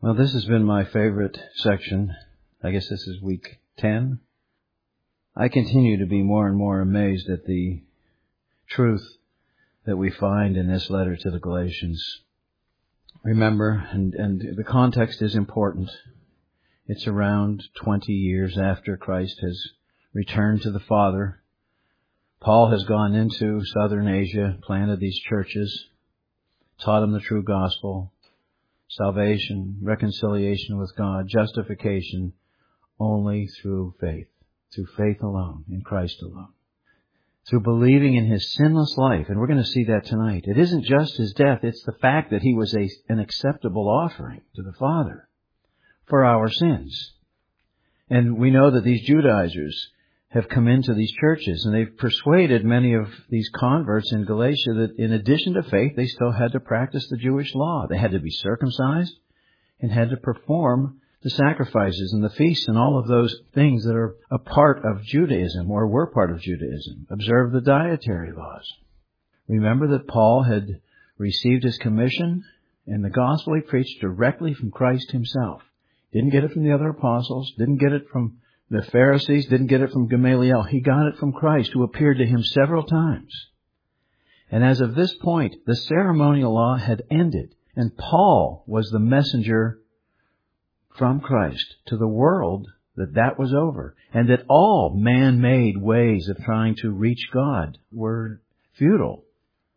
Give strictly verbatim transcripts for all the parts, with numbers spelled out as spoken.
Well, this has been my favorite section. I guess this is week ten. I continue to be more and more amazed at the truth that we find in this letter to the Galatians. Remember, and, and the context is important. It's around twenty years after Christ has returned to the Father. Paul has gone into southern Asia, planted these churches, taught them the true gospel, salvation, reconciliation with God, justification only through faith, through faith alone, in Christ alone, through believing in His sinless life. And we're going to see that tonight. It isn't just His death, it's the fact that He was a, an acceptable offering to the Father for our sins. And we know that these Judaizers have come into these churches, and they've persuaded many of these converts in Galatia that in addition to faith, they still had to practice the Jewish law. They had to be circumcised and had to perform the sacrifices and the feasts and all of those things that are a part of Judaism or were part of Judaism. Observe the dietary laws. Remember that Paul had received his commission and the gospel he preached directly from Christ Himself. Didn't get it from the other apostles, didn't get it from the Pharisees, didn't get it from Gamaliel. He got it from Christ, who appeared to him several times. And as of this point, the ceremonial law had ended, and Paul was the messenger from Christ to the world that that was over, and that all man-made ways of trying to reach God were futile.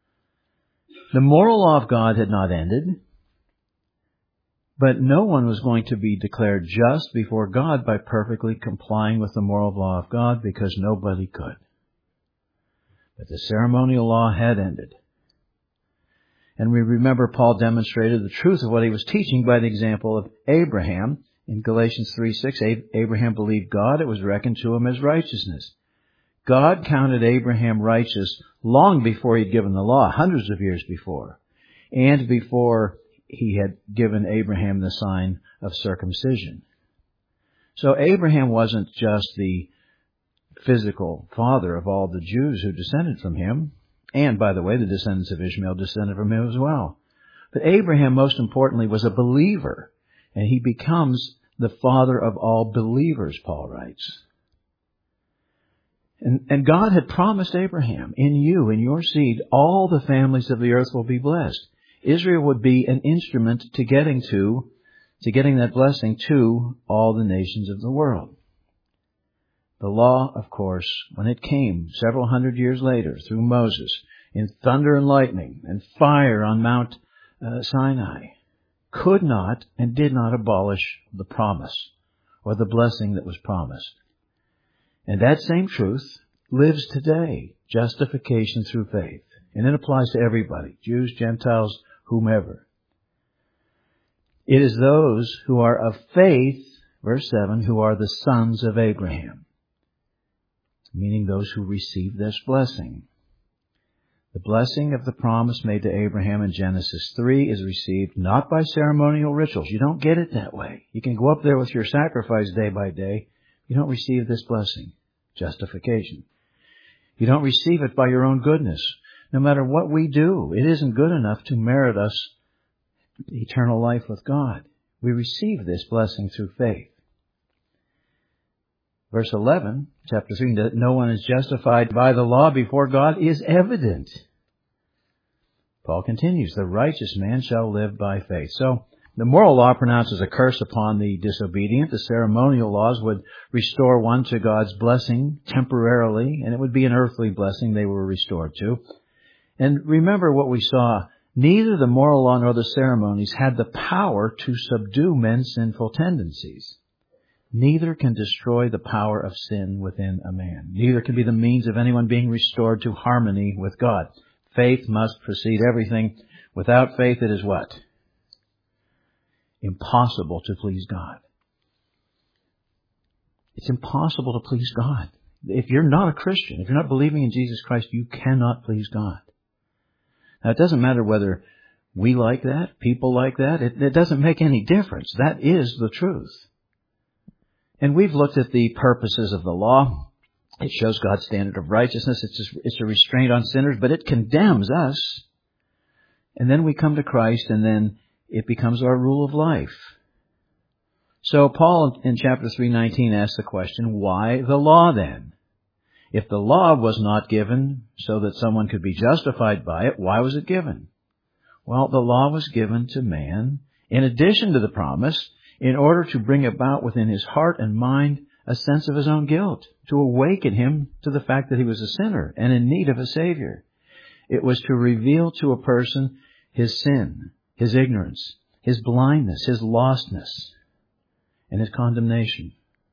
The moral law of God had not ended, but no one was going to be declared just before God by perfectly complying with the moral law of God, because nobody could. But the ceremonial law had ended. And we remember Paul demonstrated the truth of what he was teaching by the example of Abraham. In Galatians three six, Abraham believed God, it was reckoned to him as righteousness. God counted Abraham righteous long before he'd given the law, hundreds of years before, and before He had given Abraham the sign of circumcision. So Abraham wasn't just the physical father of all the Jews who descended from him. And, by the way, the descendants of Ishmael descended from him as well. But Abraham, most importantly, was a believer. And he becomes the father of all believers, Paul writes. And, and God had promised Abraham, in you, in your seed, all the families of the earth will be blessed. Israel would be an instrument to getting to, to getting that blessing to all the nations of the world. The law, of course, when it came several hundred years later through Moses, in thunder and lightning and fire on Mount uh, Sinai, could not and did not abolish the promise or the blessing that was promised. And that same truth lives today, justification through faith. And it applies to everybody, Jews, Gentiles, whomever. It is those who are of faith, verse seven, who are the sons of Abraham, meaning those who receive this blessing. The blessing of the promise made to Abraham in Genesis three is received not by ceremonial rituals. You don't get it that way. You can go up there with your sacrifice day by day. You don't receive this blessing, justification. You don't receive it by your own goodness. No matter what we do, it isn't good enough to merit us eternal life with God. We receive this blessing through faith. Verse eleven, chapter three, that no one is justified by the law before God is evident. Paul continues, the righteous man shall live by faith. So, the moral law pronounces a curse upon the disobedient. The ceremonial laws would restore one to God's blessing temporarily, and it would be an earthly blessing they were restored to. And remember what we saw. Neither the moral law nor the ceremonies had the power to subdue men's sinful tendencies. Neither can destroy the power of sin within a man. Neither can be the means of anyone being restored to harmony with God. Faith must precede everything. Without faith, it is what? Impossible to please God. It's impossible to please God. If you're not a Christian, if you're not believing in Jesus Christ, you cannot please God. Now, it doesn't matter whether we like that, people like that. It, it doesn't make any difference. That is the truth. And we've looked at the purposes of the law. It shows God's standard of righteousness. It's a, it's a restraint on sinners, but it condemns us. And then we come to Christ, and then it becomes our rule of life. So Paul in chapter three nineteen asks the question, why the law then? If the law was not given so that someone could be justified by it, why was it given? Well, the law was given to man, in addition to the promise, in order to bring about within his heart and mind a sense of his own guilt, to awaken him to the fact that he was a sinner and in need of a Savior. It was to reveal to a person his sin, his ignorance, his blindness, his lostness, and his condemnation.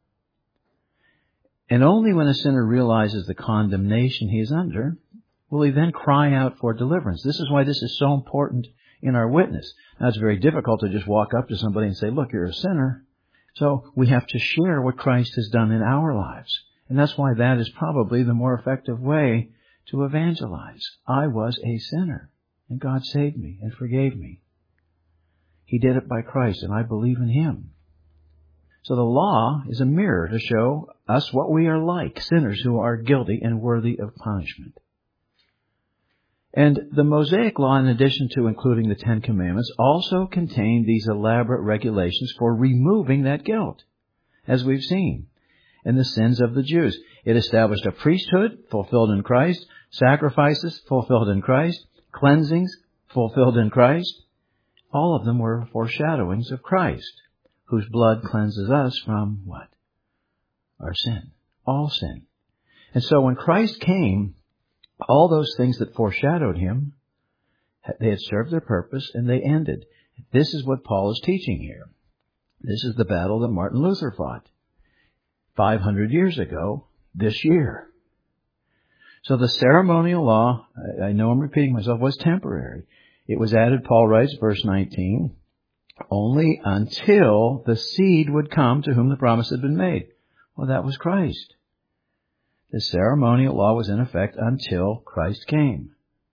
And only when a sinner realizes the condemnation he is under will he then cry out for deliverance. This is why this is so important in our witness. Now, it's very difficult to just walk up to somebody and say, look, you're a sinner. So we have to share what Christ has done in our lives. And that's why that is probably the more effective way to evangelize. I was a sinner, and God saved me and forgave me. He did it by Christ, and I believe in Him. So the law is a mirror to show us what we are like, sinners who are guilty and worthy of punishment. And the Mosaic Law, in addition to including the Ten Commandments, also contained these elaborate regulations for removing that guilt, as we've seen, and the sins of the Jews. It established a priesthood fulfilled in Christ, sacrifices fulfilled in Christ, cleansings fulfilled in Christ. All of them were foreshadowings of Christ, whose blood cleanses us from what? Our sin. All sin. And so when Christ came, all those things that foreshadowed Him, they had served their purpose and they ended. This is what Paul is teaching here. This is the battle that Martin Luther fought five hundred years ago this year. So the ceremonial law, I know I'm repeating myself, was temporary. It was added, Paul writes, verse nineteen, only until the seed would come to whom the promise had been made. Well, that was Christ. The ceremonial law was in effect until Christ came.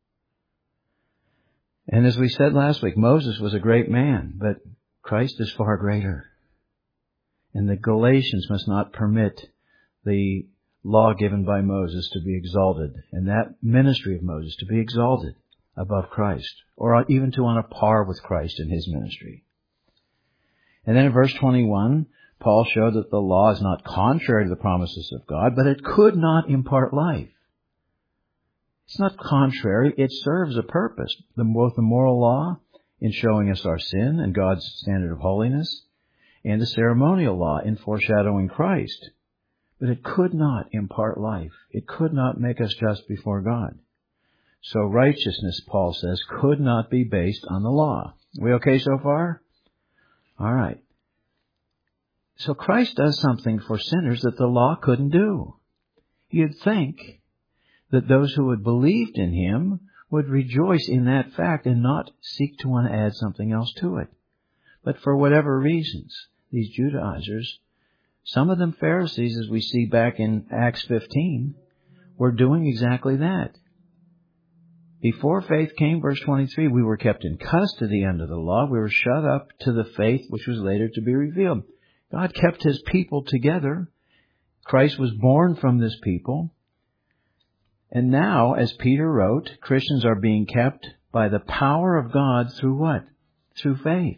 And as we said last week, Moses was a great man, but Christ is far greater. And the Galatians must not permit the law given by Moses to be exalted, and that ministry of Moses to be exalted above Christ, or even to on a par with Christ in His ministry. And then in verse twenty-one, Paul showed that the law is not contrary to the promises of God, but it could not impart life. It's not contrary. It serves a purpose. The, both the moral law in showing us our sin and God's standard of holiness, and the ceremonial law in foreshadowing Christ. But it could not impart life. It could not make us just before God. So righteousness, Paul says, could not be based on the law. Are we okay so far? All right. So Christ does something for sinners that the law couldn't do. You'd think that those who had believed in Him would rejoice in that fact and not seek to want to add something else to it. But for whatever reasons, these Judaizers, some of them Pharisees, as we see back in Acts fifteen, were doing exactly that. Before faith came, verse twenty-three, we were kept in custody under the law. We were shut up to the faith which was later to be revealed. God kept His people together. Christ was born from this people. And now, as Peter wrote, Christians are being kept by the power of God through what? Through faith.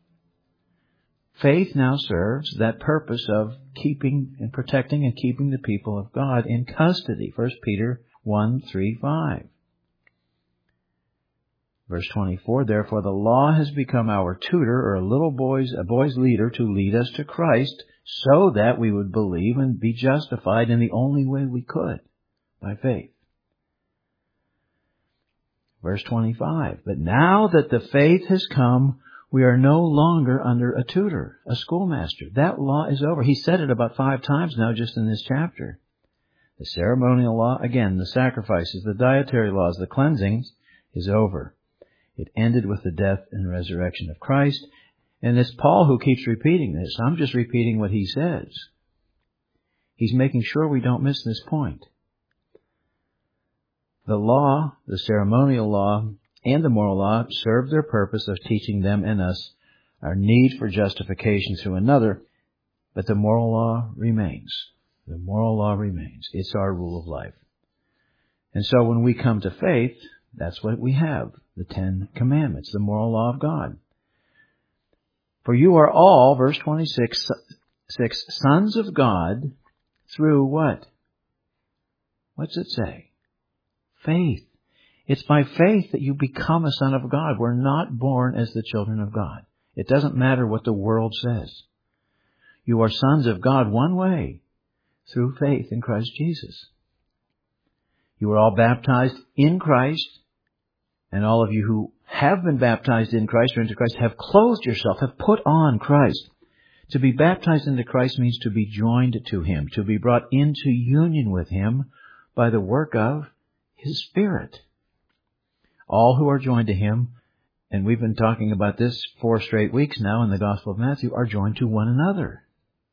Faith now serves that purpose of keeping and protecting and keeping the people of God in custody. First Peter one, three, five. Verse twenty-four, therefore the law has become our tutor, or a little boy's, a boy's leader, to lead us to Christ, so that we would believe and be justified in the only way we could, by faith. Verse twenty-five, but now that the faith has come, we are no longer under a tutor, a schoolmaster. That law is over. He said it about five times now just in this chapter. The ceremonial law, again, the sacrifices, the dietary laws, the cleansings, is over. It ended with the death and resurrection of Christ. And it's Paul who keeps repeating this. I'm just repeating what he says. He's making sure we don't miss this point. The law, the ceremonial law, and the moral law serve their purpose of teaching them and us our need for justification through another, but the moral law remains. The moral law remains. It's our rule of life. And so when we come to faith, that's what we have, the Ten Commandments, the moral law of God. For you are all, verse twenty-six, six, sons of God through what? What's it say? Faith. It's by faith that you become a son of God. We're not born as the children of God. It doesn't matter what the world says. You are sons of God one way, through faith in Christ Jesus. You are all baptized in Christ, and all of you who have been baptized in Christ or into Christ have clothed yourself, have put on Christ. To be baptized into Christ means to be joined to Him, to be brought into union with Him by the work of His Spirit. All who are joined to Him, and we've been talking about this four straight weeks now in the Gospel of Matthew, are joined to one another.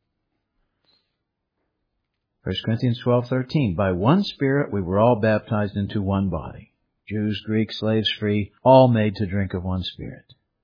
First Corinthians twelve thirteen, by one Spirit we were all baptized into one body. Jews, Greeks, slaves, free, all made to drink of one Spirit.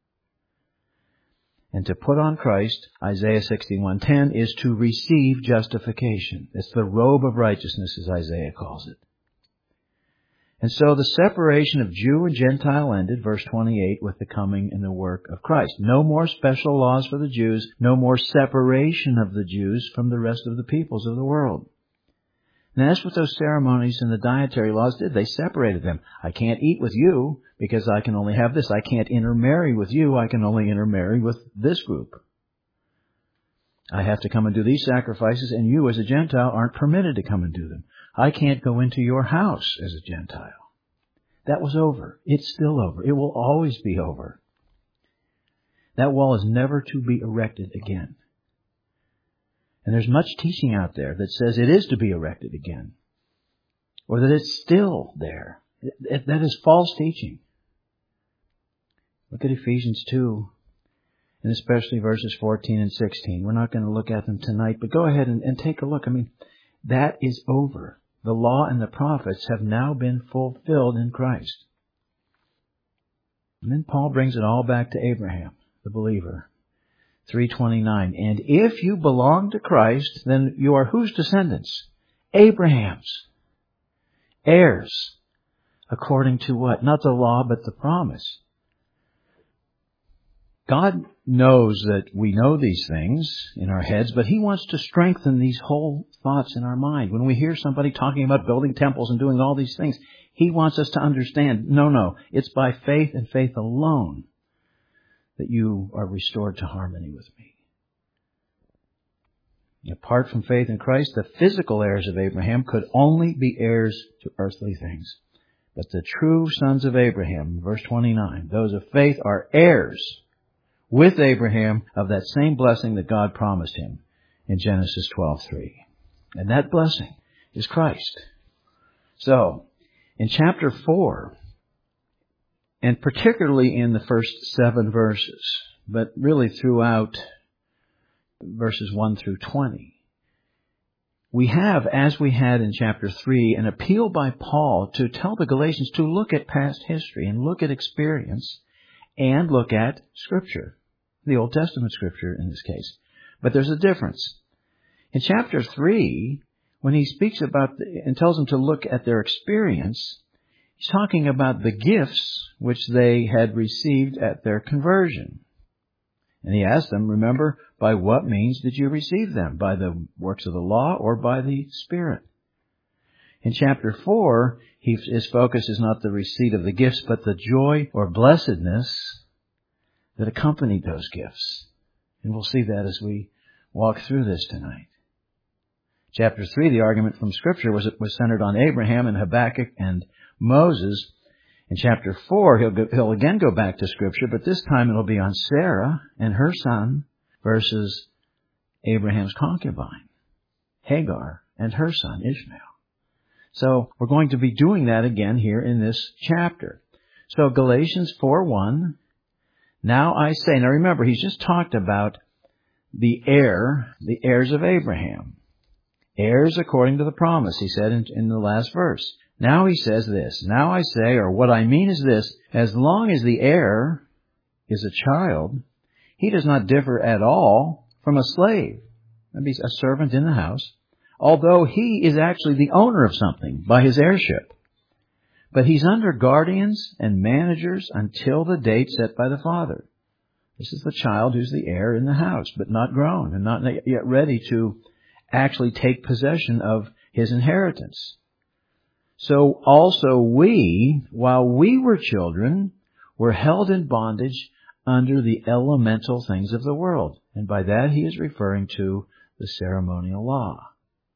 And to put on Christ, Isaiah sixty-one ten, is to receive justification. It's the robe of righteousness, as Isaiah calls it. And so the separation of Jew and Gentile ended, verse twenty-eight, with the coming and the work of Christ. No more special laws for the Jews, no more separation of the Jews from the rest of the peoples of the world. And that's what those ceremonies and the dietary laws did. They separated them. I can't eat with you because I can only have this. I can't intermarry with you. I can only intermarry with this group. I have to come and do these sacrifices, and you as a Gentile aren't permitted to come and do them. I can't go into your house as a Gentile. That was over. It's still over. It will always be over. That wall is never to be erected again. And there's much teaching out there that says it is to be erected again, or that it's still there. That is false teaching. Look at Ephesians two, and especially verses fourteen and sixteen. We're not going to look at them tonight, but go ahead and, and take a look. I mean, that is over. The law and the prophets have now been fulfilled in Christ. And then Paul brings it all back to Abraham, the believer. three twenty-nine, and if you belong to Christ, then you are whose descendants? Abraham's. Heirs. According to what? Not the law, but the promise. God knows that we know these things in our heads, but He wants to strengthen these whole thoughts in our mind. When we hear somebody talking about building temples and doing all these things, He wants us to understand, no, no, it's by faith and faith alone that you are restored to harmony with me. Apart from faith in Christ, the physical heirs of Abraham could only be heirs to earthly things. But the true sons of Abraham, verse twenty-nine, those of faith are heirs with Abraham of that same blessing that God promised him in Genesis twelve three. And that blessing is Christ. So, in chapter four, and particularly in the first seven verses, but really throughout verses one through twenty, we have, as we had in chapter three, an appeal by Paul to tell the Galatians to look at past history and look at experience and look at Scripture, the Old Testament Scripture in this case. But there's a difference. In chapter three, when he speaks about the, and tells them to look at their experience, he's talking about the gifts which they had received at their conversion. And he asked them, remember, by what means did you receive them? By the works of the law or by the Spirit? In chapter four, he, his focus is not the receipt of the gifts, but the joy or blessedness that accompanied those gifts. And we'll see that as we walk through this tonight. Chapter three, the argument from Scripture was, was centered on Abraham and Habakkuk and Moses. In chapter four, he'll, go, he'll again go back to Scripture, but this time it'll be on Sarah and her son versus Abraham's concubine, Hagar, and her son, Ishmael. So we're going to be doing that again here in this chapter. So Galatians four one, now I say, now remember, he's just talked about the heir, the heirs of Abraham. Heirs according to the promise, he said in, in the last verse. Now he says this, now I say, or what I mean is this, as long as the heir is a child, he does not differ at all from a slave. That means a servant in the house, although he is actually the owner of something by his heirship. But he's under guardians and managers until the date set by the father. This is the child who's the heir in the house, but not grown and not yet ready to actually take possession of his inheritance. So also we, while we were children, were held in bondage under the elemental things of the world. And by that he is referring to the ceremonial law.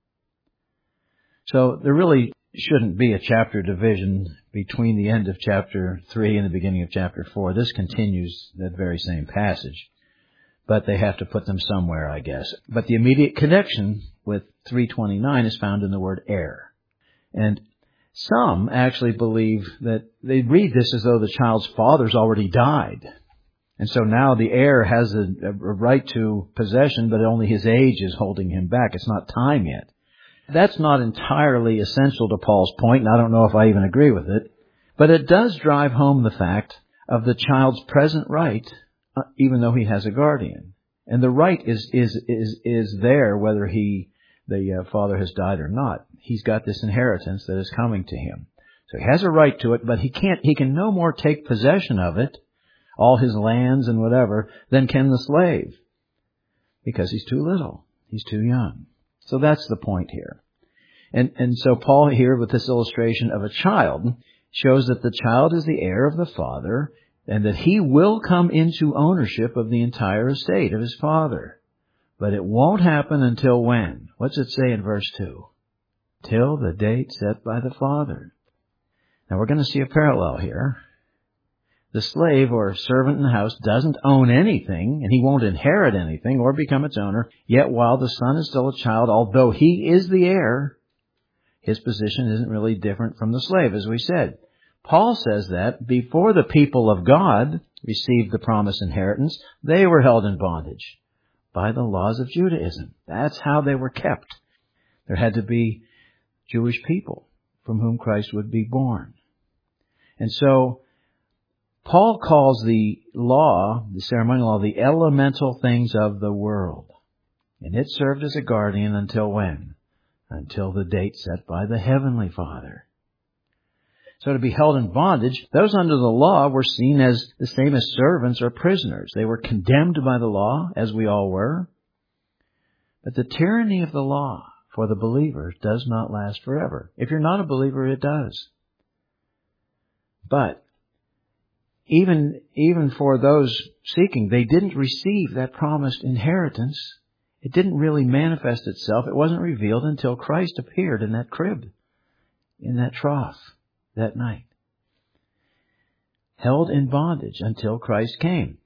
So there really shouldn't be a chapter division between the end of chapter three and the beginning of chapter four. This continues that very same passage. But they have to put them somewhere, I guess. But the immediate connection with three twenty-nine is found in the word heir. And some actually believe that they read this as though the child's father's already died. And so now the heir has a, a right to possession, but only his age is holding him back. It's not time yet. That's not entirely essential to Paul's point, and I don't know if I even agree with it. But it does drive home the fact of the child's present right, uh, even though he has a guardian. And the right is is is is there whether he the uh, father has died or not. He's got this inheritance that is coming to him. So he has a right to it, but he can't. He can no more take possession of it, all his lands and whatever, than can the slave, because he's too little. He's too young. So that's the point here. And and so Paul here, with this illustration of a child, shows that the child is the heir of the father, and that he will come into ownership of the entire estate of his father. But it won't happen until when? What's it say in verse two? Till the date set by the father. Now we're going to see a parallel here. The slave or servant in the house doesn't own anything, and he won't inherit anything or become its owner. Yet while the son is still a child, although he is the heir, his position isn't really different from the slave, as we said. Paul says that before the people of God received the promised inheritance, they were held in bondage by the laws of Judaism. That's how they were kept. There had to be Jewish people from whom Christ would be born. And so Paul calls the law, the ceremonial law, the elemental things of the world. And it served as a guardian until when? Until the date set by the Heavenly Father. So to be held in bondage, those under the law were seen as the same as servants or prisoners. They were condemned by the law, as we all were. But the tyranny of the law for the believer does not last forever. If you're not a believer, it does. But Even, even for those seeking, they didn't receive that promised inheritance. It didn't really manifest itself. It wasn't revealed until Christ appeared in that crib, in that trough, that night. Held in bondage until Christ came.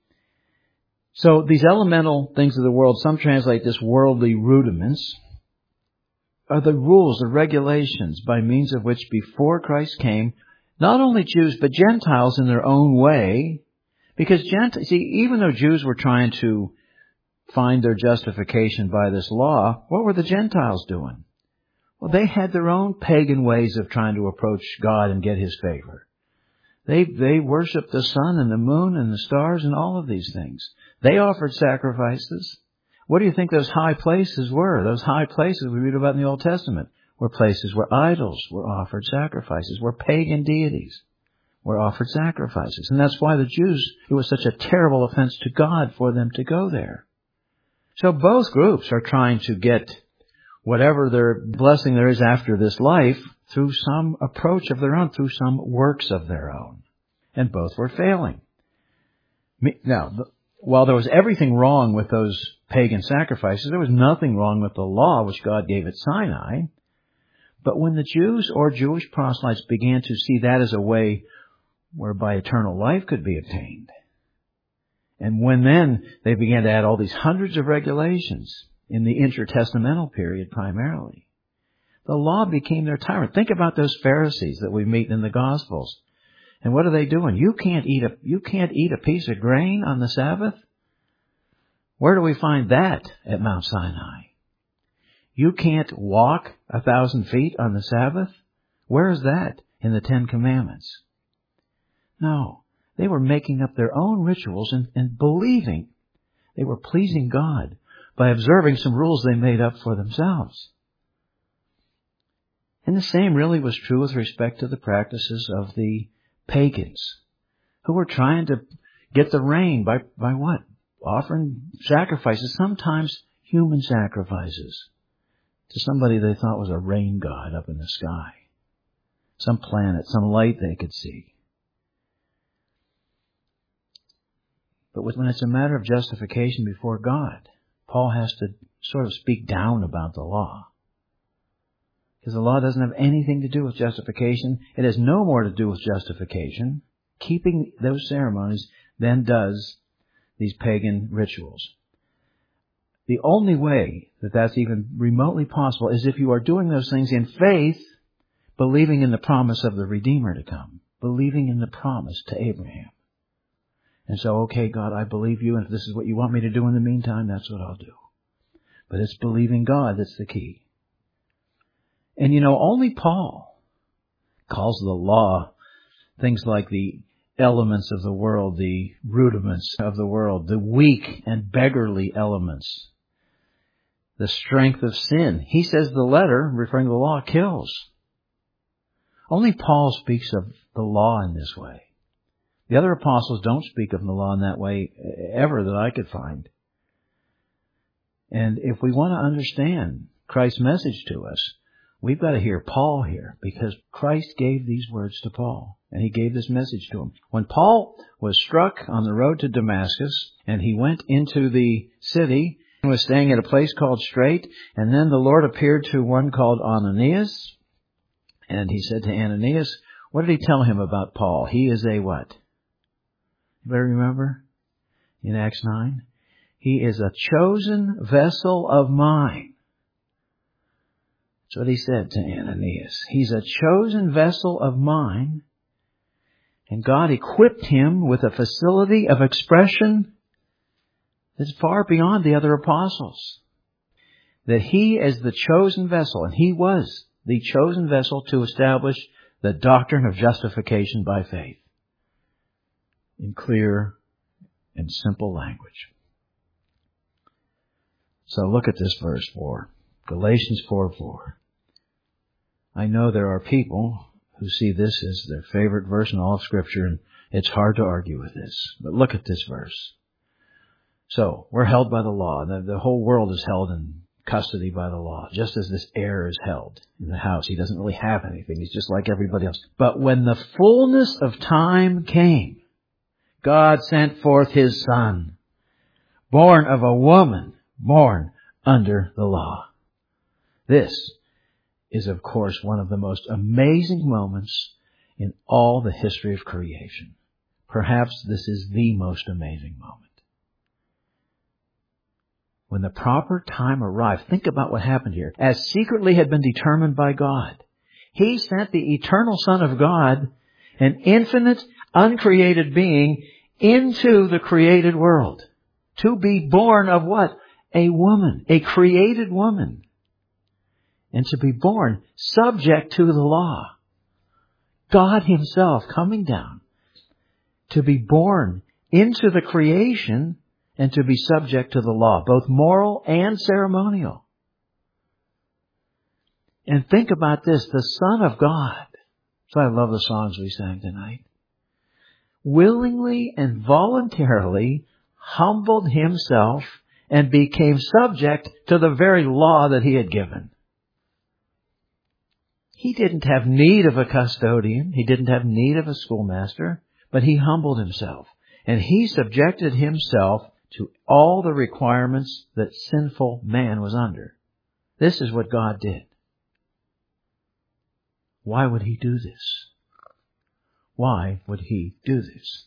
So these elemental things of the world, some translate this worldly rudiments, are the rules, the regulations by means of which before Christ came, not only Jews, but Gentiles in their own way, because Gentiles, see, even though Jews were trying to find their justification by this law, what were the Gentiles doing? Well, they had their own pagan ways of trying to approach God and get His favor. They, they worshiped the sun and the moon and the stars and all of these things. They offered sacrifices. What do you think those high places were? Those high places we read about in the Old Testament were places where idols were offered sacrifices, where pagan deities were offered sacrifices. And that's why the Jews, it was such a terrible offense to God for them to go there. So both groups are trying to get whatever their blessing there is after this life through some approach of their own, through some works of their own. And both were failing. Now, while there was everything wrong with those pagan sacrifices, there was nothing wrong with the law which God gave at Sinai. But when the Jews or Jewish proselytes began to see that as a way whereby eternal life could be obtained, and when then they began to add all these hundreds of regulations in the intertestamental period primarily, the law became their tyrant. Think about those Pharisees that we meet in the Gospels. And what are they doing? You can't eat a, you can't eat a piece of grain on the Sabbath? Where do we find that at Mount Sinai? You can't walk a thousand feet on the Sabbath? Where is that in the Ten Commandments? No. They were making up their own rituals and, and believing they were pleasing God by observing some rules they made up for themselves. And the same really was true with respect to the practices of the pagans who were trying to get the rain by, by what? Offering sacrifices, sometimes human sacrifices, to somebody they thought was a rain god up in the sky. Some planet, some light they could see. But when it's a matter of justification before God, Paul has to sort of speak down about the law. Because the law doesn't have anything to do with justification. It has no more to do with justification, keeping those ceremonies, than does these pagan rituals. The only way that that's even remotely possible is if you are doing those things in faith, believing in the promise of the Redeemer to come, believing in the promise to Abraham. And so, okay, God, I believe you, and if this is what you want me to do in the meantime, that's what I'll do. But it's believing God that's the key. And you know, only Paul calls the law things like the elements of the world, the rudiments of the world, the weak and beggarly elements, the strength of sin. He says the letter, referring to the law, kills. Only Paul speaks of the law in this way. The other apostles don't speak of the law in that way ever that I could find. And if we want to understand Christ's message to us, we've got to hear Paul here, because Christ gave these words to Paul, and he gave this message to him. When Paul was struck on the road to Damascus, and he went into the city and was staying at a place called Straight, and then the Lord appeared to one called Ananias, and he said to Ananias, what did he tell him about Paul? He is a what? You better remember? In Acts nine. He is a chosen vessel of mine. That's what he said to Ananias. He's a chosen vessel of mine. And God equipped him with a facility of expression that's far beyond the other apostles. That he is the chosen vessel, and he was the chosen vessel to establish the doctrine of justification by faith in clear and simple language. So look at this verse four. Galatians four four. I know there are people who see this as their favorite verse in all of Scripture, and it's hard to argue with this. But look at this verse. So, we're held by the law. The, the whole world is held in custody by the law, just as this heir is held in the house. He doesn't really have anything. He's just like everybody else. But when the fullness of time came, God sent forth His Son, born of a woman, born under the law. This is, of course, one of the most amazing moments in all the history of creation. Perhaps this is the most amazing moment. When the proper time arrived, think about what happened here. As secretly had been determined by God, He sent the eternal Son of God, an infinite, uncreated being, into the created world. To be born of what? A woman, a created woman. And to be born subject to the law. God Himself coming down to be born into the creation and to be subject to the law, both moral and ceremonial. And think about this, the Son of God. So I love the songs we sang tonight. Willingly and voluntarily humbled Himself and became subject to the very law that He had given. He didn't have need of a custodian. He didn't have need of a schoolmaster, but He humbled Himself. And He subjected Himself to all the requirements that sinful man was under. This is what God did. Why would He do this? Why would He do this?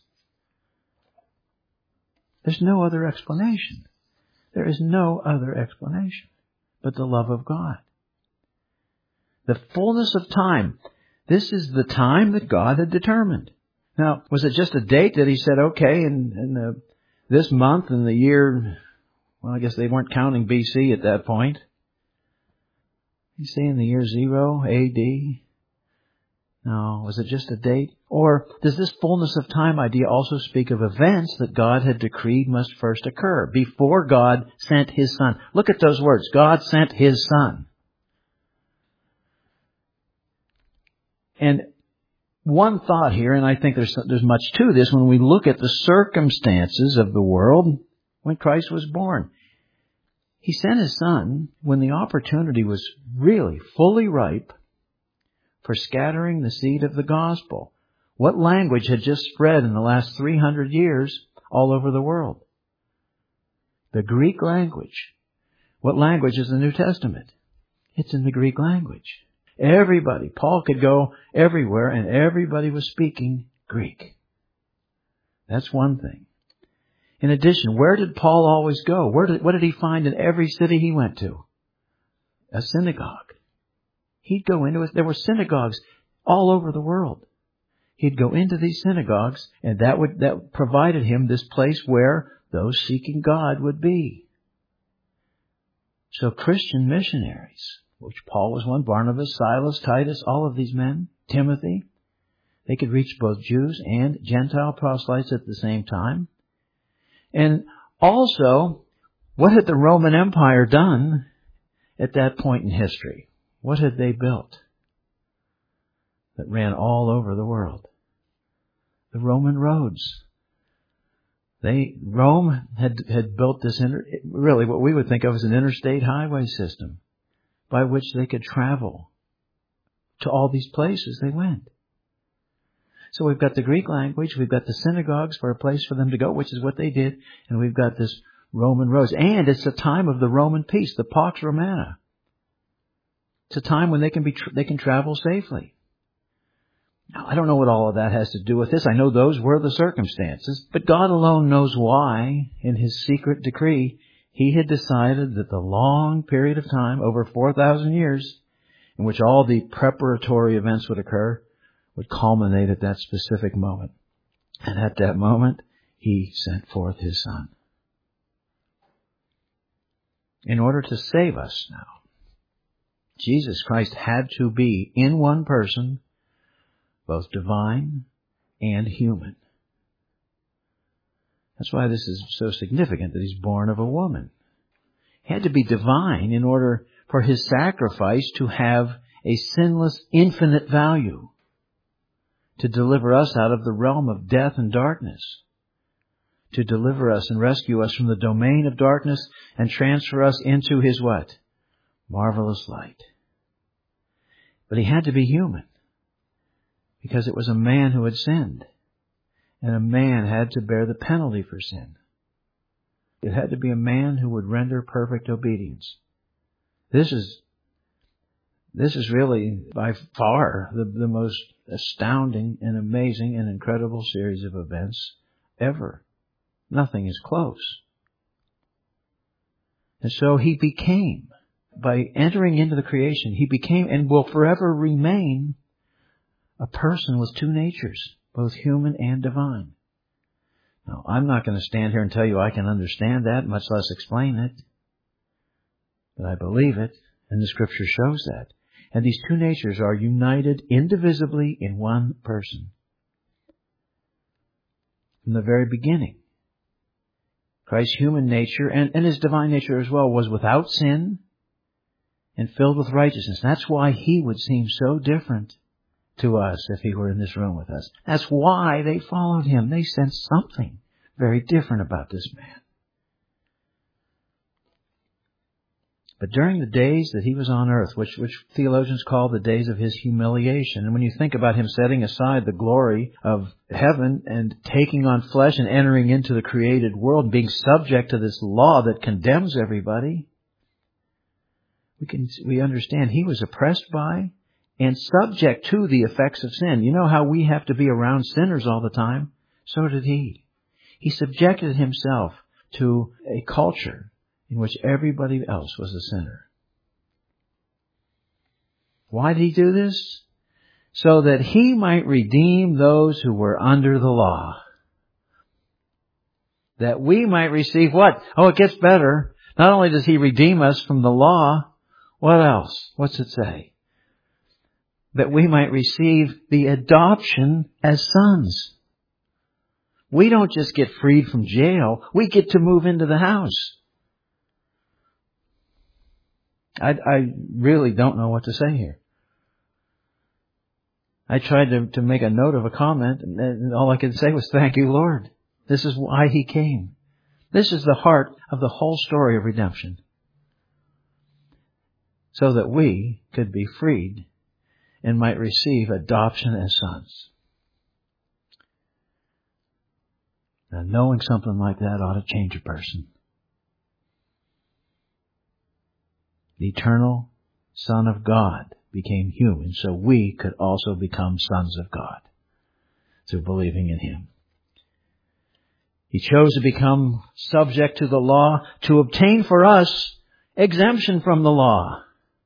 There's no other explanation. There is no other explanation but the love of God. The fullness of time. This is the time that God had determined. Now, was it just a date that He said, okay, in, in the, this month in the year, well, I guess they weren't counting B C at that point. You say in the year zero, A D? No, was it just a date? Or does this fullness of time idea also speak of events that God had decreed must first occur before God sent His Son? Look at those words. God sent His Son. And one thought here, and I think there's there's much to this when we look at the circumstances of the world when Christ was born. He sent His Son when the opportunity was really fully ripe for scattering the seed of the gospel. What language had just spread in the last three hundred years all over the world? The Greek language. What language is the New Testament? It's in the Greek language. Everybody, Paul could go everywhere and everybody was speaking Greek. That's one thing. In addition, where did Paul always go? Where did, what did he find in every city he went to? A synagogue. He'd go into it. There were synagogues all over the world. He'd go into these synagogues, and that would that provided him this place where those seeking God would be. So Christian missionaries, which Paul was one, Barnabas, Silas, Titus, all of these men, Timothy, they could reach both Jews and Gentile proselytes at the same time. And also, what had the Roman Empire done at that point in history? What had they built that ran all over the world? The Roman roads. They, Rome had, had built this, inter, really what we would think of as an interstate highway system by which they could travel to all these places they went. So we've got the Greek language, we've got the synagogues for a place for them to go, which is what they did, and we've got this Roman roads. And it's a time of the Roman peace, the Pax Romana. It's a time when they can be they can travel safely. Now, I don't know what all of that has to do with this. I know those were the circumstances, but God alone knows why, in His secret decree, He had decided that the long period of time, over four thousand years, in which all the preparatory events would occur, would culminate at that specific moment. And at that moment, He sent forth His Son. In order to save us now, Jesus Christ had to be, in one person, both divine and human. That's why this is so significant that He's born of a woman. He had to be divine in order for His sacrifice to have a sinless, infinite value, to deliver us out of the realm of death and darkness, to deliver us and rescue us from the domain of darkness and transfer us into His what? Marvelous light. But He had to be human, because it was a man who had sinned, and a man had to bear the penalty for sin. It had to be a man who would render perfect obedience. This is this is really by far the, the most astounding and amazing and incredible series of events ever. Nothing is close. And so He became, by entering into the creation, He became and will forever remain a person with two natures, both human and divine. Now, I'm not going to stand here and tell you I can understand that, much less explain it. But I believe it, and the Scripture shows that. And these two natures are united indivisibly in one person. From the very beginning, Christ's human nature, and, and His divine nature as well, was without sin and filled with righteousness. That's why He would seem so different to us if He were in this room with us. That's why they followed Him. They sensed something very different about this man. But during the days that He was on earth, which, which theologians call the days of His humiliation, and when you think about Him setting aside the glory of heaven and taking on flesh and entering into the created world, being subject to this law that condemns everybody, we can we understand He was oppressed by and subject to the effects of sin. You know how we have to be around sinners all the time? So did He. He subjected Himself to a culture in which everybody else was a sinner. Why did He do this? So that He might redeem those who were under the law. That we might receive what? Oh, it gets better. Not only does He redeem us from the law, what else? What's it say? That we might receive the adoption as sons. We don't just get freed from jail. We get to move into the house. I, I really don't know what to say here. I tried to, to make a note of a comment, and, and all I could say was, thank you, Lord. This is why He came. This is the heart of the whole story of redemption. So that we could be freed and might receive adoption as sons. Now, knowing something like that ought to change a person. The eternal Son of God became human so we could also become sons of God through believing in Him. He chose to become subject to the law to obtain for us exemption from the law.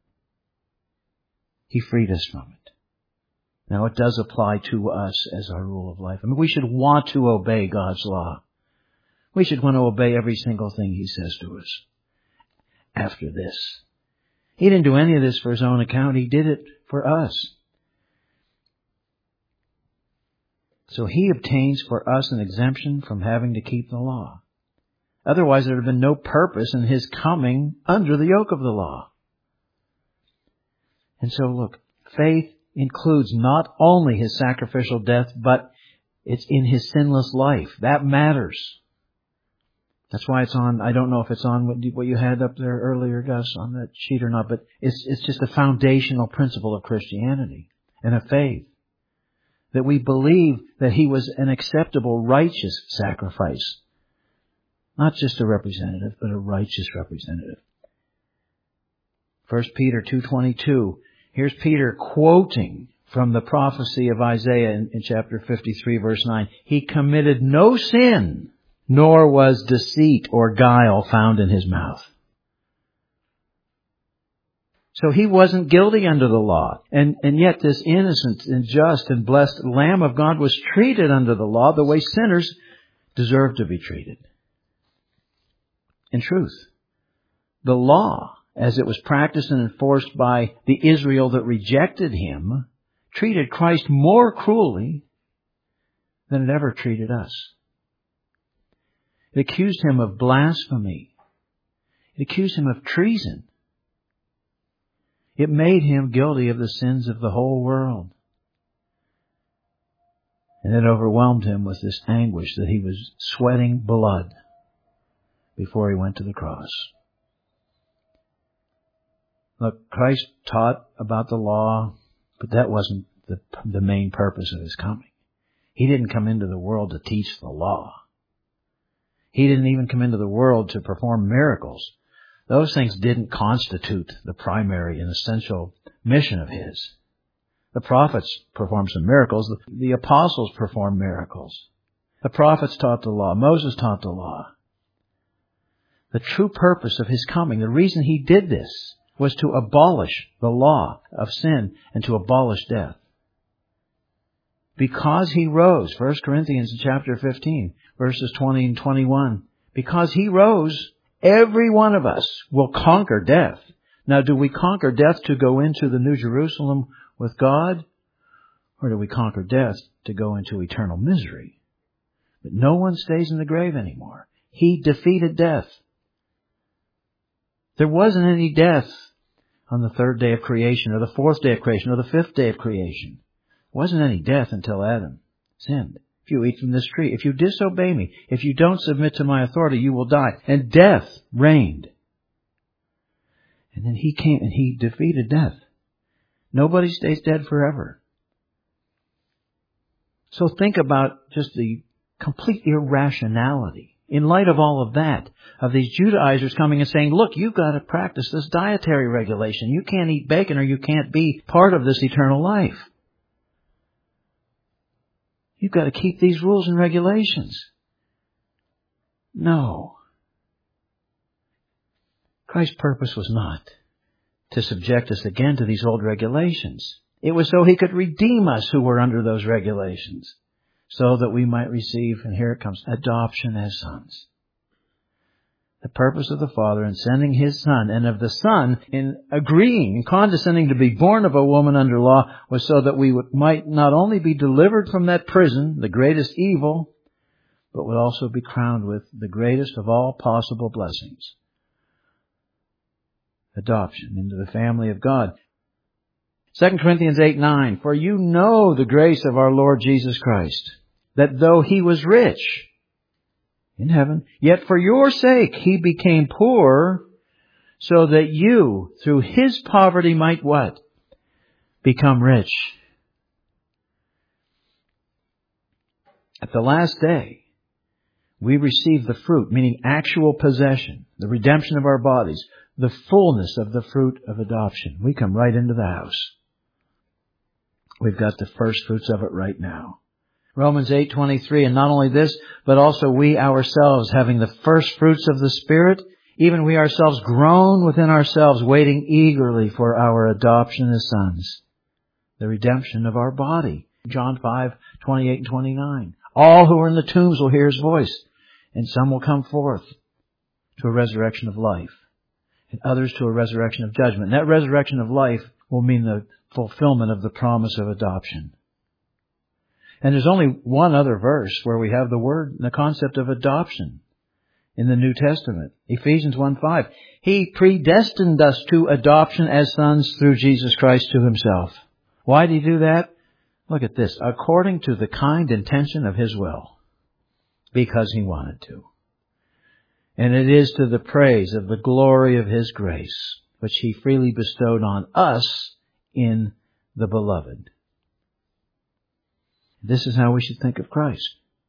He freed us from it. Now it does apply to us as our rule of life. I mean, we should want to obey God's law. We should want to obey every single thing He says to us. After this, He didn't do any of this for His own account. He did it for us. So He obtains for us an exemption from having to keep the law. Otherwise, there would have been no purpose in His coming under the yoke of the law. And so look, faith includes not only His sacrificial death, but it's in His sinless life. That matters. That's why it's on, I don't know if it's on what, what you had up there earlier, Gus, on that sheet or not, but it's, it's just a foundational principle of Christianity and of faith. That we believe that He was an acceptable, righteous sacrifice. Not just a representative, but a righteous representative. First Peter two twenty-two. Here's Peter quoting from the prophecy of Isaiah in, in chapter fifty-three, verse nine. He committed no sin, nor was deceit or guile found in His mouth. So He wasn't guilty under the law. And, and yet this innocent and just and blessed Lamb of God was treated under the law the way sinners deserve to be treated. In truth, the law, as it was practiced and enforced by the Israel that rejected Him, treated Christ more cruelly than it ever treated us. It accused Him of blasphemy. It accused Him of treason. It made Him guilty of the sins of the whole world. And it overwhelmed Him with this anguish that He was sweating blood before He went to the cross. Look, Christ taught about the law, but that wasn't the, the main purpose of His coming. He didn't come into the world to teach the law. He didn't even come into the world to perform miracles. Those things didn't constitute the primary and essential mission of His. The prophets performed some miracles. The, the apostles performed miracles. The prophets taught the law. Moses taught the law. The true purpose of His coming, the reason He did this, was to abolish the law of sin and to abolish death. Because He rose, First Corinthians chapter fifteen, verses twenty and twenty-one. Because He rose, every one of us will conquer death. Now, do we conquer death to go into the New Jerusalem with God? Or do we conquer death to go into eternal misery? But no one stays in the grave anymore. He defeated death. There wasn't any death on the third day of creation, or the fourth day of creation, or the fifth day of creation. There wasn't any death until Adam sinned. If you eat from this tree, if you disobey Me, if you don't submit to My authority, you will die. And death reigned. And then He came and He defeated death. Nobody stays dead forever. So think about just the complete irrationality, in light of all of that, of these Judaizers coming and saying, look, you've got to practice this dietary regulation. You can't eat bacon or you can't be part of this eternal life. You've got to keep these rules and regulations. No. Christ's purpose was not to subject us again to these old regulations. It was so He could redeem us who were under those regulations, so that we might receive, and here it comes, adoption as sons. The purpose of the Father in sending His Son, and of the Son in agreeing and condescending to be born of a woman under law, was so that we would, might not only be delivered from that prison, the greatest evil, but would also be crowned with the greatest of all possible blessings. Adoption into the family of God. Second Corinthians eight nine, for you know the grace of our Lord Jesus Christ, that though He was rich in heaven, yet for your sake He became poor, so that you, through His poverty, might what? Become rich. At the last day, we receive the fruit, meaning actual possession, the redemption of our bodies, the fullness of the fruit of adoption. We come right into the house. We've got the first fruits of it right now. Romans eight twenty-three, and not only this, but also we ourselves, having the first fruits of the Spirit, even we ourselves groan within ourselves, waiting eagerly for our adoption as sons, the redemption of our body. John five twenty-eight and twenty-nine. All who are in the tombs will hear His voice, and some will come forth to a resurrection of life, and others to a resurrection of judgment. And that resurrection of life will mean the fulfillment of the promise of adoption. And there's only one other verse where we have the word, the concept of adoption in the New Testament. Ephesians one five. He predestined us to adoption as sons through Jesus Christ to Himself. Why did He do that? Look at this. According to the kind intention of His will. Because He wanted to. And it is to the praise of the glory of His grace, which He freely bestowed on us in the Beloved. This is how we should think of Christ.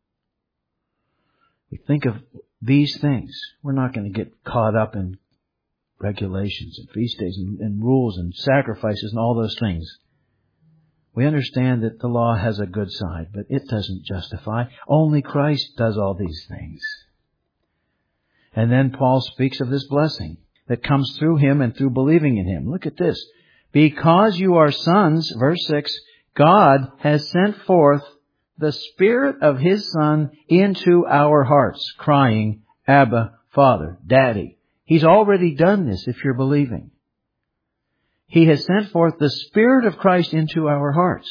We think of these things. We're not going to get caught up in regulations and feast days and, and rules and sacrifices and all those things. We understand that the law has a good side, but it doesn't justify. Only Christ does all these things. And then Paul speaks of this blessing that comes through Him and through believing in Him. Look at this. Because you are sons, verse six, God has sent forth the Spirit of His Son into our hearts, crying, Abba, Father, Daddy. He's already done this if you're believing. He has sent forth the Spirit of Christ into our hearts.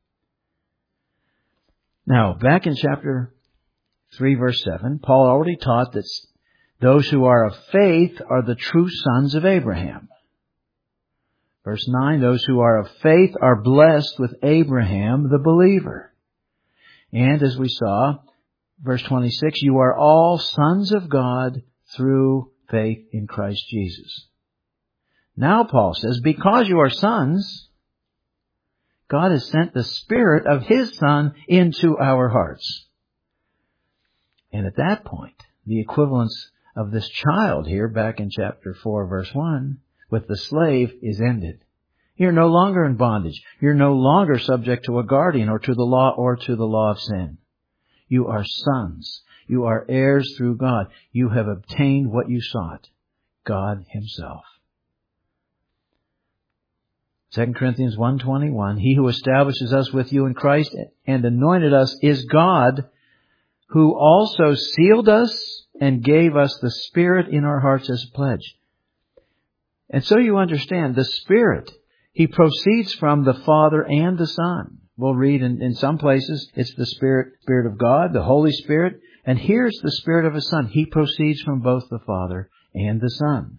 Now, back in chapter three, verse seven, Paul already taught that those who are of faith are the true sons of Abraham. Verse nine, those who are of faith are blessed with Abraham, the believer. And as we saw, verse twenty-six, you are all sons of God through faith in Christ Jesus. Now Paul says, because you are sons, God has sent the Spirit of His Son into our hearts. And at that point, the equivalence of this child here, back in chapter four, verse one, with the slave is ended. You're no longer in bondage. You're no longer subject to a guardian or to the law or to the law of sin. You are sons. You are heirs through God. You have obtained what you sought, God Himself. Second Corinthians one twenty-one, He who establishes us with you in Christ and anointed us is God, who also sealed us and gave us the Spirit in our hearts as a pledge. And so you understand, the Spirit, He proceeds from the Father and the Son. We'll read in, in some places, it's the Spirit, Spirit of God, the Holy Spirit. And here's the Spirit of His Son. He proceeds from both the Father and the Son.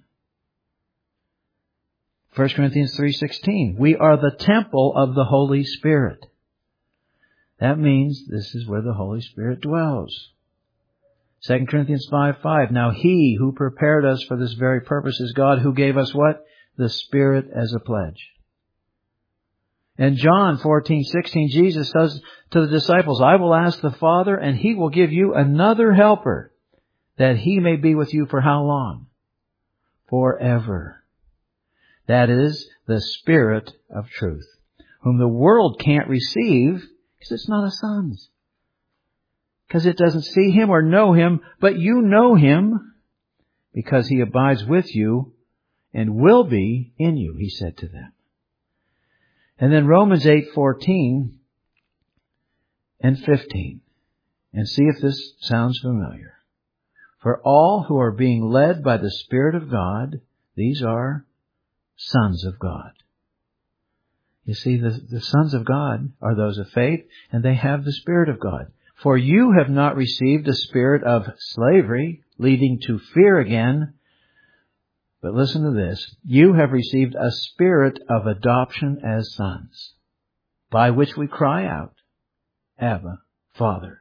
First Corinthians three sixteen, we are the temple of the Holy Spirit. That means this is where the Holy Spirit dwells. Second Corinthians five five, now He who prepared us for this very purpose is God, who gave us what? The Spirit as a pledge. And John fourteen sixteen, Jesus says to the disciples, I will ask the Father, and He will give you another helper, that He may be with you for how long? Forever. That is the Spirit of truth, whom the world can't receive because it's not a son's. Because it doesn't see Him or know Him, but you know Him because He abides with you and will be in you, He said to them. And then Romans eight fourteen and fifteen. And see if this sounds familiar. For all who are being led by the Spirit of God, these are sons of God. You see, the, the sons of God are those of faith, and they have the Spirit of God. For you have not received a spirit of slavery, leading to fear again, But listen to this. You have received a spirit of adoption as sons, by which we cry out, Abba, Father.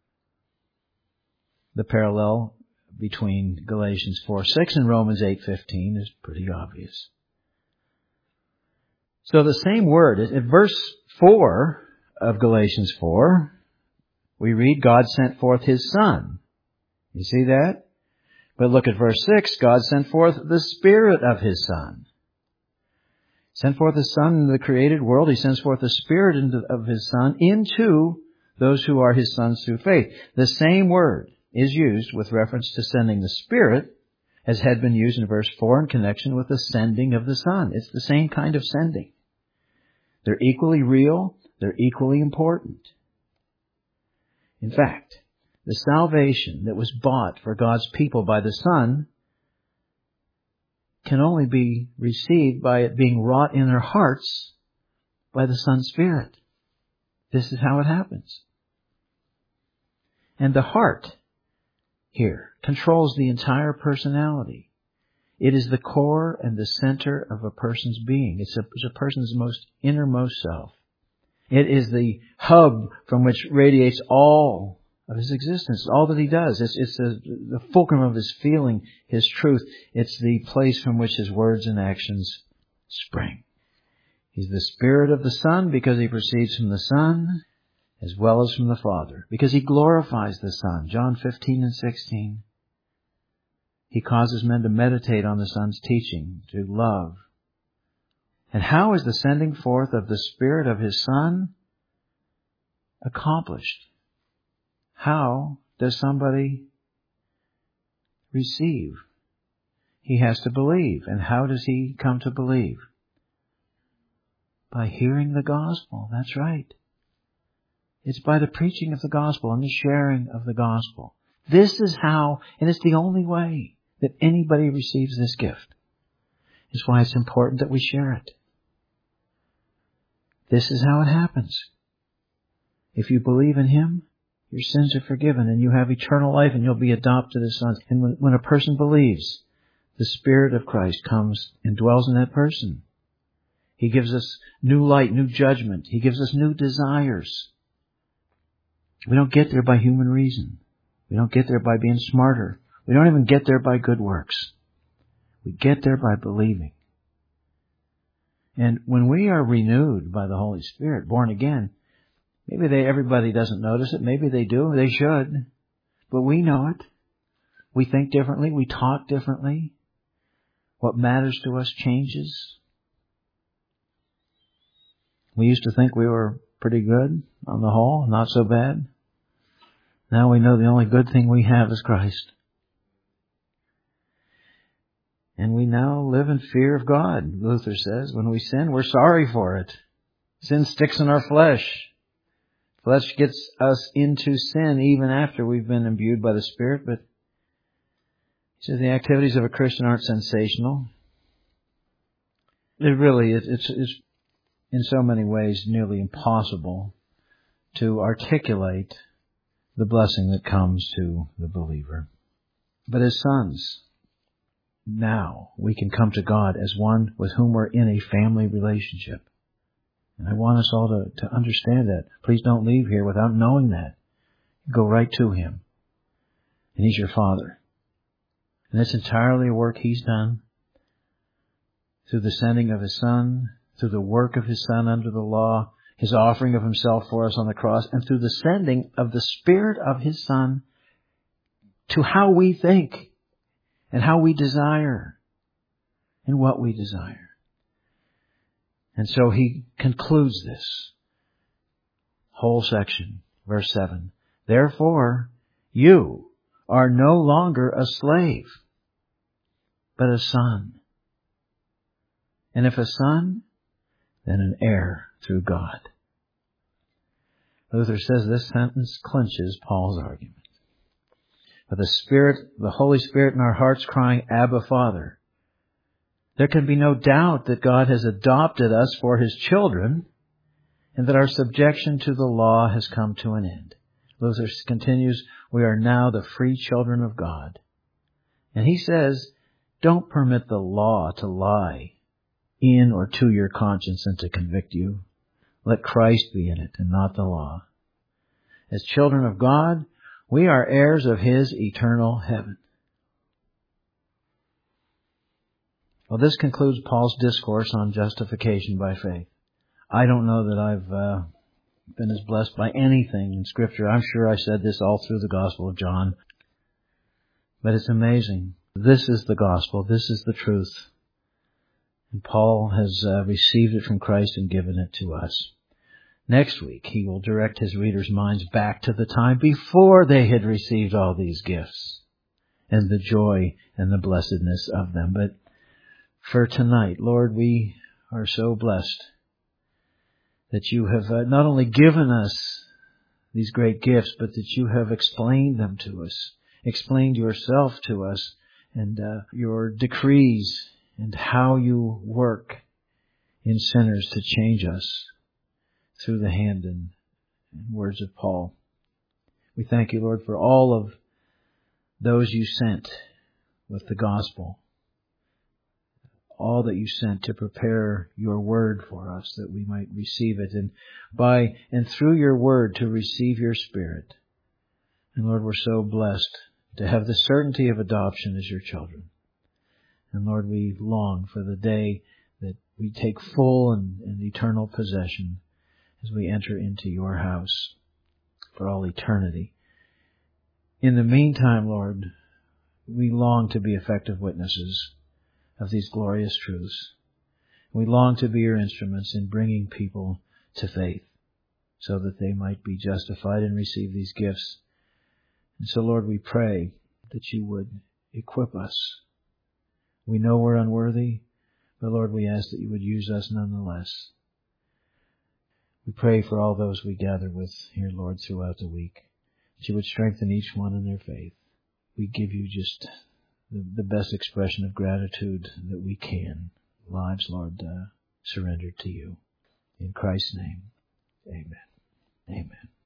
The parallel between Galatians four six and Romans eight fifteen is pretty obvious. So the same word, in verse four of Galatians four, we read, God sent forth His Son. You see that? But look at verse six. God sent forth the Spirit of His Son. Sent forth His Son into the created world. He sends forth the Spirit into, of His Son into those who are His sons through faith. The same word is used with reference to sending the Spirit as had been used in verse four in connection with the sending of the Son. It's the same kind of sending. They're equally real. They're equally important. In fact, the salvation that was bought for God's people by the Son can only be received by it being wrought in their hearts by the Son's Spirit. This is how it happens. And the heart here controls the entire personality. It is the core and the center of a person's being. It's a, it's a person's most innermost self. It is the hub from which radiates all of his existence, all that he does. It's, it's the, the fulcrum of his feeling, his truth. It's the place from which his words and actions spring. He's the Spirit of the Son because He proceeds from the Son as well as from the Father. Because He glorifies the Son. John fifteen and sixteen. He causes men to meditate on the Son's teaching, to love. And how is the sending forth of the Spirit of His Son accomplished? How does somebody receive? He has to believe. And how does he come to believe? By hearing the gospel. That's right. It's by the preaching of the gospel and the sharing of the gospel. This is how, and it's the only way that anybody receives this gift. It's why it's important that we share it. This is how it happens. If you believe in Him, your sins are forgiven and you have eternal life and you'll be adopted as sons. And when, when a person believes, the Spirit of Christ comes and dwells in that person. He gives us new light, new judgment. He gives us new desires. We don't get there by human reason. We don't get there by being smarter. We don't even get there by good works. We get there by believing. And when we are renewed by the Holy Spirit, born again, maybe they, everybody doesn't notice it. Maybe they do. They should. But we know it. We think differently. We talk differently. What matters to us changes. We used to think we were pretty good on the whole, not so bad. Now we know the only good thing we have is Christ. And we now live in fear of God. Luther says, when we sin, we're sorry for it. Sin sticks in our flesh. Flesh gets us into sin even after we've been imbued by the Spirit. But he says the activities of a Christian aren't sensational. It really is. It's, it's in so many ways nearly impossible to articulate the blessing that comes to the believer. But as sons, now we can come to God as one with whom we're in a family relationship. And I want us all to, to understand that. Please don't leave here without knowing that. Go right to Him. And He's your Father. And it's entirely a work He's done through the sending of His Son, through the work of His Son under the law, His offering of Himself for us on the cross, and through the sending of the Spirit of His Son to how we think and how we desire and what we desire. And so he concludes this whole section, verse seven. Therefore, you are no longer a slave, but a son. And if a son, then an heir through God. Luther says this sentence clinches Paul's argument. But the Spirit, the Holy Spirit in our hearts crying, Abba, Father. There can be no doubt that God has adopted us for His children and that our subjection to the law has come to an end. Luther continues, we are now the free children of God. And he says, Don't permit the law to lie in or to your conscience and to convict you. Let Christ be in it and not the law. As children of God, we are heirs of His eternal heaven. Well, this concludes Paul's discourse on justification by faith. I don't know that I've uh, been as blessed by anything in Scripture. I'm sure I said this all through the Gospel of John. But it's amazing. This is the gospel. This is the truth. And Paul has uh, received it from Christ and given it to us. Next week, he will direct his readers' minds back to the time before they had received all these gifts and the joy and the blessedness of them. But for tonight, Lord, we are so blessed that you have uh, not only given us these great gifts, but that you have explained them to us, explained yourself to us, and uh, your decrees and how you work in sinners to change us through the hand and, and words of Paul. We thank you, Lord, for all of those you sent with the gospel, all that you sent to prepare your word for us that we might receive it, and by and through your word to receive your Spirit. And Lord, we're so blessed to have the certainty of adoption as your children. And Lord, we long for the day that we take full and, and eternal possession as we enter into your house for all eternity. In the meantime, Lord, we long to be effective witnesses of these glorious truths. We long to be your instruments in bringing people to faith so that they might be justified and receive these gifts. And so, Lord, we pray that you would equip us. We know we're unworthy, but Lord, we ask that you would use us nonetheless. We pray for all those we gather with here, Lord, throughout the week, that you would strengthen each one in their faith. We give you just the, the best expression of gratitude that we can. Lives, Lord, uh, surrendered to you. In Christ's name, amen. Amen.